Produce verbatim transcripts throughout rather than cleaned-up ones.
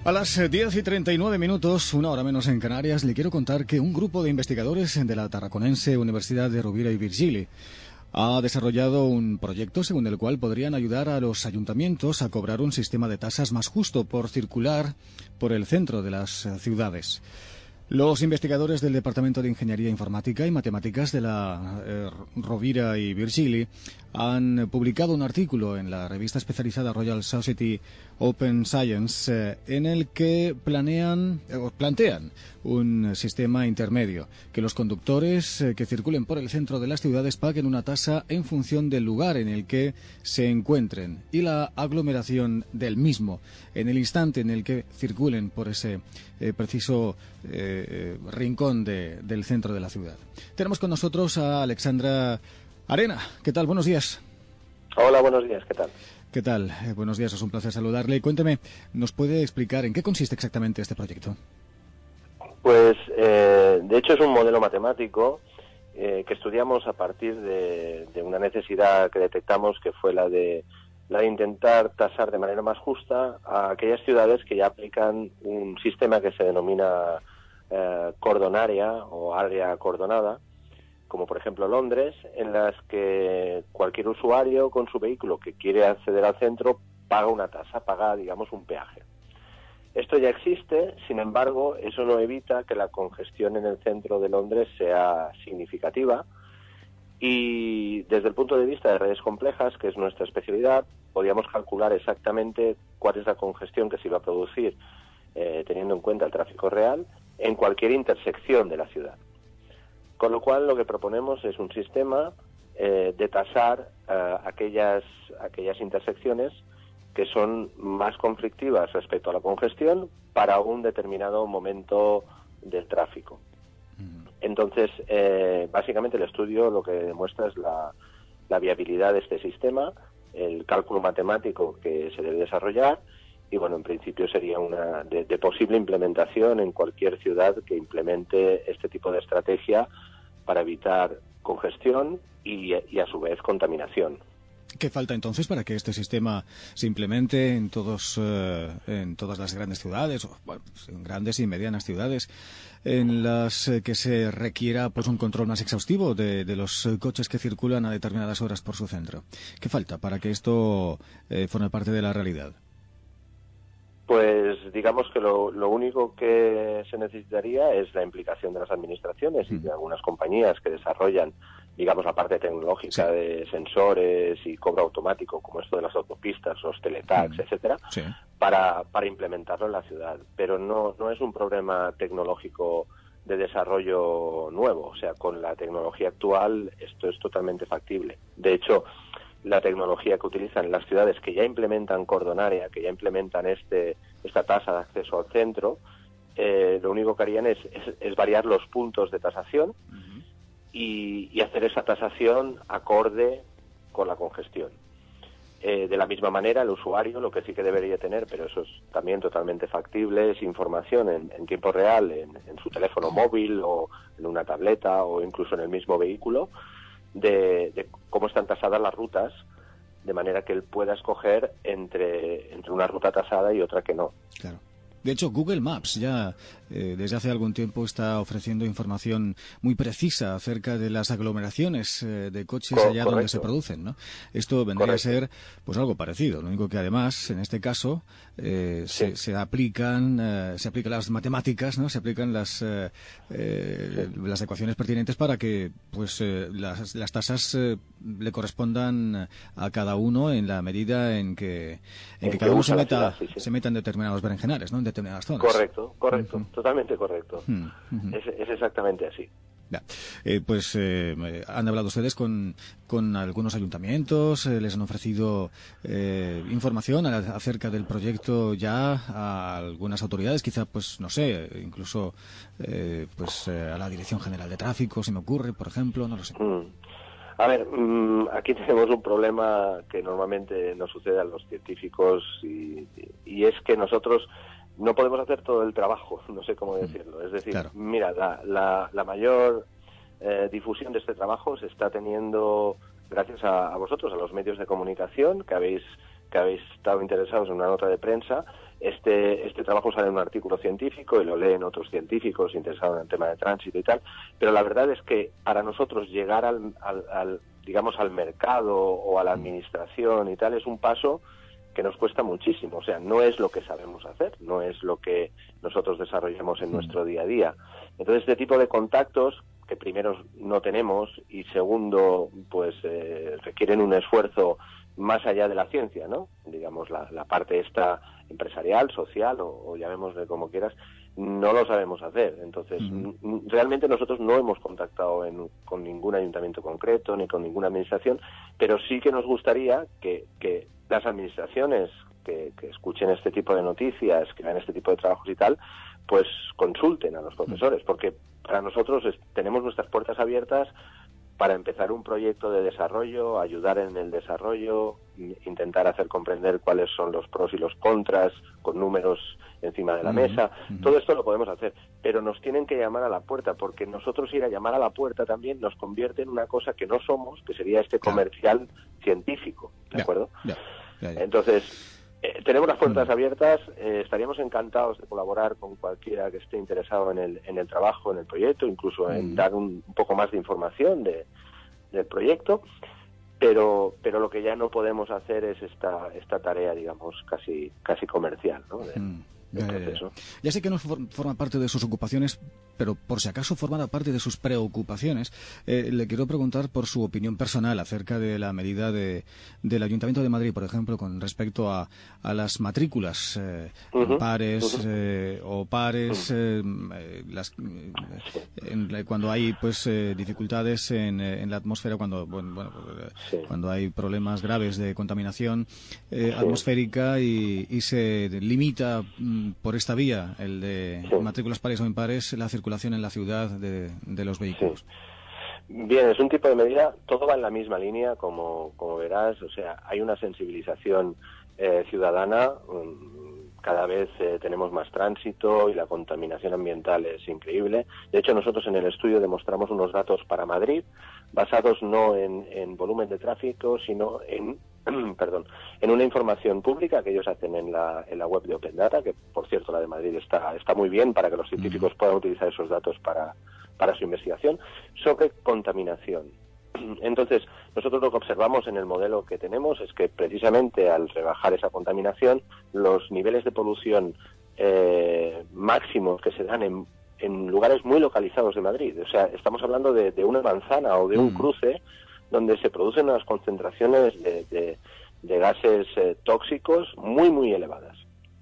A las diez y treinta y nueve minutos, una hora menos en Canarias, le quiero contar que un grupo de investigadores de la Tarraconense Universidad de Rovira i Virgili ha desarrollado un proyecto según el cual podrían ayudar a los ayuntamientos a cobrar un sistema de tasas más justo por circular por el centro de las ciudades. Los investigadores del Departamento de Ingeniería Informática y Matemáticas de la eh, Rovira i Virgili han publicado un artículo en la revista especializada Royal Society Open Science eh, en el que planean eh, plantean un sistema intermedio, que los conductores eh, que circulen por el centro de las ciudades paguen una tasa en función del lugar en el que se encuentren y la aglomeración del mismo, en el instante en el que circulen por ese eh, preciso eh, Eh, rincón de, del centro de la ciudad. Tenemos con nosotros a Alexandra Arena. ¿Qué tal? Buenos días. Hola, buenos días. ¿Qué tal? ¿Qué tal? Eh, buenos días, es un placer saludarle. Cuénteme, ¿nos puede explicar en qué consiste exactamente este proyecto? Pues, eh, de hecho, es un modelo matemático eh, que estudiamos a partir de, de una necesidad que detectamos, que fue la de la de intentar tasar de manera más justa a aquellas ciudades que ya aplican un sistema que se denomina Eh, cordonaria o área acordonada, como por ejemplo Londres, en las que cualquier usuario con su vehículo que quiere acceder al centro paga una tasa, paga, digamos, un peaje. Esto ya existe, sin embargo, eso no evita que la congestión en el centro de Londres sea significativa y desde el punto de vista de redes complejas, que es nuestra especialidad, podíamos calcular exactamente cuál es la congestión que se iba a producir eh, teniendo en cuenta el tráfico real en cualquier intersección de la ciudad. Con lo cual, lo que proponemos es un sistema eh, de tasar eh, aquellas, aquellas intersecciones que son más conflictivas respecto a la congestión para un determinado momento del tráfico. Entonces, eh, básicamente el estudio lo que demuestra es la, la viabilidad de este sistema, el cálculo matemático que se debe desarrollar, y bueno, en principio sería una de, de posible implementación en cualquier ciudad que implemente este tipo de estrategia para evitar congestión y, y a su vez contaminación. ¿Qué falta entonces para que este sistema se implemente en todos eh, en todas las grandes ciudades, o bueno, en grandes y medianas ciudades, en las eh, que se requiera pues un control más exhaustivo de, de los eh, coches que circulan a determinadas horas por su centro? ¿Qué falta para que esto eh, forme parte de la realidad? Pues digamos que lo, lo único que se necesitaría es la implicación de las administraciones y de algunas compañías que desarrollan, digamos, la parte tecnológica sí. de sensores y cobro automático, como esto de las autopistas, los teletax, mm. etcétera, sí. para, para implementarlo en la ciudad. Pero no, no es un problema tecnológico de desarrollo nuevo. O sea, con la tecnología actual esto es totalmente factible. De hecho, la tecnología que utilizan las ciudades que ya implementan cordonaria, que ya implementan este esta tasa de acceso al centro, eh, lo único que harían es, es, es variar los puntos de tasación uh-huh. y, y hacer esa tasación acorde con la congestión. Eh, de la misma manera, el usuario lo que sí que debería tener, pero eso es también totalmente factible, es información en, en tiempo real, en, en su teléfono móvil o en una tableta o incluso en el mismo vehículo, De, de cómo están tasadas las rutas, de manera que él pueda escoger entre, entre una ruta tasada y otra que no. Claro. De hecho, Google Maps ya eh, desde hace algún tiempo está ofreciendo información muy precisa acerca de las aglomeraciones eh, de coches Co- allá correcto. donde se producen, ¿no? Esto vendría correcto. a ser pues algo parecido. Lo único que además, en este caso, eh, sí. se, se aplican eh, se aplican las matemáticas, ¿no? Se aplican las eh, eh, sí. las ecuaciones pertinentes para que pues eh, las, las tasas eh, le correspondan a cada uno en la medida en que en, en que cada uno se meta ciudad, sí, sí. se meta en determinados berenjenales, ¿no? En determinadas zonas. Correcto, correcto, uh-huh. totalmente correcto. Uh-huh. Es, es exactamente así. Ya. Eh, pues eh, han hablado ustedes con, con algunos ayuntamientos, eh, les han ofrecido eh, información a, acerca del proyecto ya a algunas autoridades, quizá, pues no sé, incluso eh, pues eh, a la Dirección General de Tráfico, se me ocurre, por ejemplo, no lo sé. Mm. A ver, mmm, aquí tenemos un problema que normalmente nos sucede a los científicos y, y es que nosotros no podemos hacer todo el trabajo, no sé cómo decirlo. Es decir, claro. mira, la, la, la mayor eh, difusión de este trabajo se está teniendo gracias a, a vosotros, a los medios de comunicación, que habéis que habéis estado interesados en una nota de prensa, Este, este trabajo sale en un artículo científico y lo leen otros científicos interesados en el tema de tránsito y tal, pero la verdad es que para nosotros llegar al, al, al digamos, al mercado o a la administración y tal es un paso que nos cuesta muchísimo. O sea, no es lo que sabemos hacer, no es lo que nosotros desarrollamos en nuestro día a día. Entonces, este tipo de contactos, que primero no tenemos y segundo, pues eh, requieren un esfuerzo más allá de la ciencia, ¿no? Digamos, la, la parte esta empresarial, social o, o llamémosle como quieras, no lo sabemos hacer. Entonces, uh-huh. realmente nosotros no hemos contactado en, con ningún ayuntamiento concreto ni con ninguna administración, pero sí que nos gustaría que, que las administraciones que, que escuchen este tipo de noticias, que hagan este tipo de trabajos y tal, pues consulten a los profesores, porque para nosotros es, tenemos nuestras puertas abiertas para empezar un proyecto de desarrollo, ayudar en el desarrollo, intentar hacer comprender cuáles son los pros y los contras, con números encima de la uh-huh. mesa. Uh-huh. Todo esto lo podemos hacer, pero nos tienen que llamar a la puerta, porque nosotros ir a llamar a la puerta también nos convierte en una cosa que no somos, que sería este comercial claro. científico, ¿de yeah. acuerdo? Yeah. Yeah, yeah. Entonces, eh, tenemos las puertas uh-huh. abiertas, eh, estaríamos encantados de colaborar con cualquiera que esté interesado en el, en el trabajo, en el proyecto, incluso uh-huh. en dar un, un poco más de información de, del proyecto, pero pero lo que ya no podemos hacer es esta esta tarea, digamos, casi casi comercial, ¿no? De, uh-huh. Ya, ya, ya. ya sé que no forma parte de sus ocupaciones, pero por si acaso formara parte de sus preocupaciones, eh, le quiero preguntar por su opinión personal acerca de la medida de, del Ayuntamiento de Madrid, por ejemplo, con respecto a, a las matrículas eh, uh-huh. pares uh-huh. eh, o pares, uh-huh. eh, las, en, cuando hay pues eh, dificultades en, en la atmósfera, cuando bueno, bueno sí. cuando hay problemas graves de contaminación eh, sí. atmosférica y, y se limita por esta vía, el de sí. matrículas pares o impares, la circulación en la ciudad de, de los vehículos. Sí. Bien, es un tipo de medida, todo va en la misma línea, como, como verás, o sea, hay una sensibilización eh, ciudadana, um, cada vez eh, tenemos más tránsito y la contaminación ambiental es increíble. De hecho, nosotros en el estudio demostramos unos datos para Madrid, basados no en, en volumen de tráfico, sino en perdón, en una información pública que ellos hacen en la, en la web de Open Data, que por cierto la de Madrid está, está muy bien para que los científicos puedan utilizar esos datos para, para su investigación, sobre contaminación. Entonces, nosotros lo que observamos en el modelo que tenemos es que precisamente al rebajar esa contaminación, los niveles de polución eh, máximos que se dan en, en lugares muy localizados de Madrid, o sea, estamos hablando de, de una manzana o de un cruce donde se producen unas concentraciones de, de, de gases eh, tóxicos muy, muy elevadas.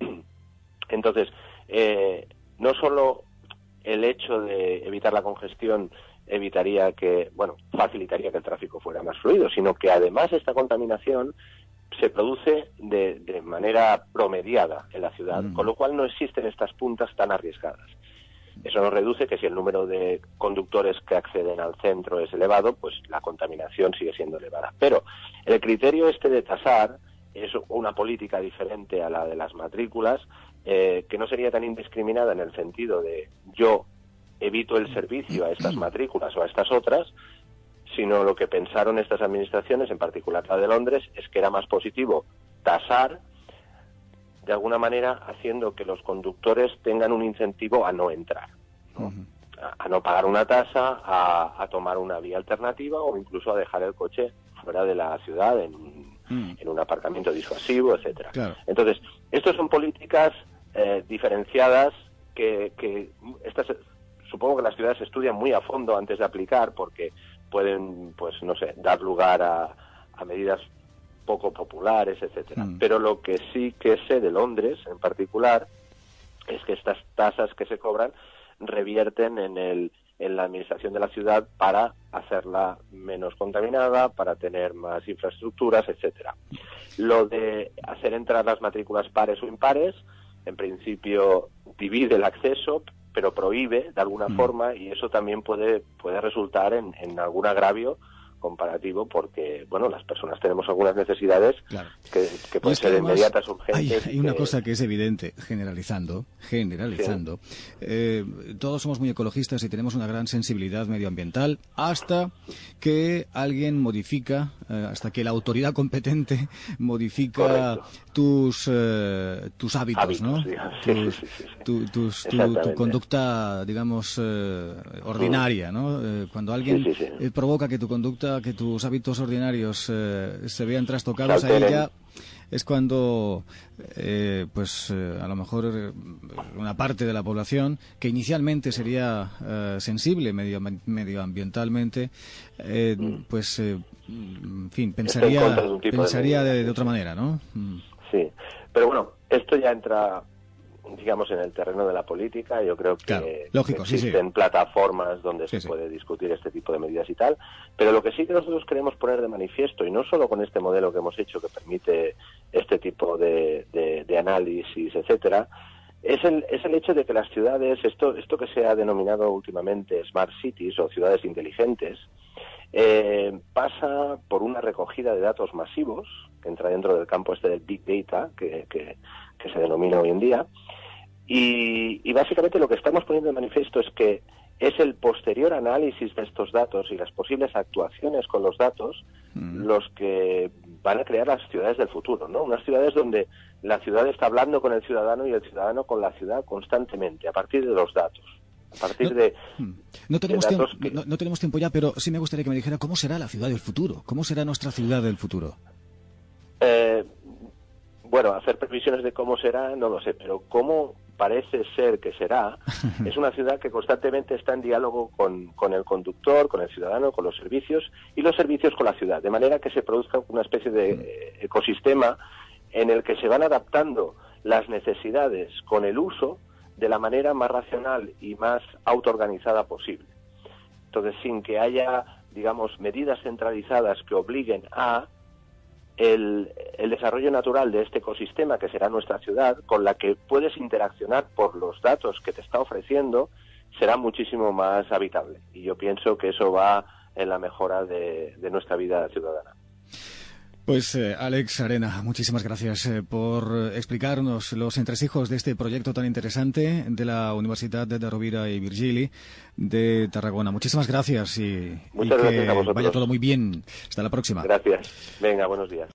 Entonces, eh, no solo el hecho de evitar la congestión evitaría que, bueno, facilitaría que el tráfico fuera más fluido, sino que además esta contaminación se produce de, de manera promediada en la ciudad, mm. con lo cual no existen estas puntas tan arriesgadas. Eso nos reduce que si el número de conductores que acceden al centro es elevado, pues la contaminación sigue siendo elevada. Pero el criterio este de tasar es una política diferente a la de las matrículas, eh, que no sería tan indiscriminada en el sentido de yo evito el servicio a estas matrículas o a estas otras, sino lo que pensaron estas administraciones, en particular la de Londres, es que era más positivo tasar, de alguna manera haciendo que los conductores tengan un incentivo a no entrar, ¿no? Uh-huh. a, a no pagar una tasa, a, a tomar una vía alternativa o incluso a dejar el coche fuera de la ciudad en, uh-huh. en un aparcamiento disuasivo, etcétera. Claro. Entonces, estas son políticas eh, diferenciadas que, que estas, supongo que las ciudades estudian muy a fondo antes de aplicar, porque pueden, pues no sé, dar lugar a, a medidas poco populares, etcétera. Mm. Pero lo que sí que sé de Londres, en particular, es que estas tasas que se cobran revierten en el en la administración de la ciudad para hacerla menos contaminada, para tener más infraestructuras, etcétera. Lo de hacer entrar las matrículas pares o impares, en principio divide el acceso, pero prohíbe de alguna mm. forma, y eso también puede puede resultar en, en algún agravio comparativo, porque, bueno, las personas tenemos algunas necesidades claro. que, que pueden es que ser además, inmediatas, urgentes. Hay, hay una que... cosa que es evidente, generalizando, generalizando. Sí. Eh, todos somos muy ecologistas y tenemos una gran sensibilidad medioambiental hasta que alguien modifica, eh, hasta que la autoridad competente modifica Correcto. tus eh, tus hábitos, hábitos ¿no? Tus, sí, sí, sí, sí. Tu, tus, tu, tu conducta, digamos, eh, ordinaria, ¿no? Eh, cuando alguien sí, sí, sí. Eh, provoca que tu conducta, que tus hábitos ordinarios eh, se vean trastocados, ahí ya es cuando, eh, pues, eh, a lo mejor eh, una parte de la población que inicialmente sería eh, sensible medio, medioambientalmente, eh, pues, eh, en fin, pensaría, en pensaría de, de, de otra manera, ¿no? Sí, pero bueno, esto ya entra, digamos, en el terreno de la política. Yo creo que claro, lógico, existen sí, sí. plataformas donde sí, se sí. puede discutir este tipo de medidas y tal, pero lo que sí que nosotros queremos poner de manifiesto, y no solo con este modelo que hemos hecho que permite este tipo de, de, de análisis, etcétera, es el, es el hecho de que las ciudades, esto, esto que se ha denominado últimamente Smart Cities o ciudades inteligentes, eh, pasa por una recogida de datos masivos, que entra dentro del campo este del Big Data, que, que, que se denomina hoy en día, y, y básicamente lo que estamos poniendo de manifiesto es que es el posterior análisis de estos datos y las posibles actuaciones con los datos mm. los que van a crear las ciudades del futuro, ¿no? Unas ciudades donde la ciudad está hablando con el ciudadano y el ciudadano con la ciudad constantemente, a partir de los datos. A partir no, de, no tenemos de tiempo, que... no, no tenemos tiempo ya, pero sí me gustaría que me dijera cómo será la ciudad del futuro, cómo será nuestra ciudad del futuro. Eh, bueno, hacer previsiones de cómo será, no lo sé, pero cómo parece ser que será, es una ciudad que constantemente está en diálogo con, con el conductor, con el ciudadano, con los servicios y los servicios con la ciudad, de manera que se produzca una especie de ecosistema en el que se van adaptando las necesidades con el uso de la manera más racional y más autoorganizada posible. Entonces, sin que haya, digamos, medidas centralizadas que obliguen a el, el desarrollo natural de este ecosistema que será nuestra ciudad, con la que puedes interaccionar por los datos que te está ofreciendo, será muchísimo más habitable. Y yo pienso que eso va en la mejora de, de nuestra vida ciudadana. Pues eh, Àlex Arena, muchísimas gracias eh, por explicarnos los entresijos de este proyecto tan interesante de la Universidad de Rovira i Virgili de Tarragona. Muchísimas gracias y, Muchas y gracias que a vosotros. Vaya todo muy bien. Hasta la próxima. Gracias. Venga, buenos días.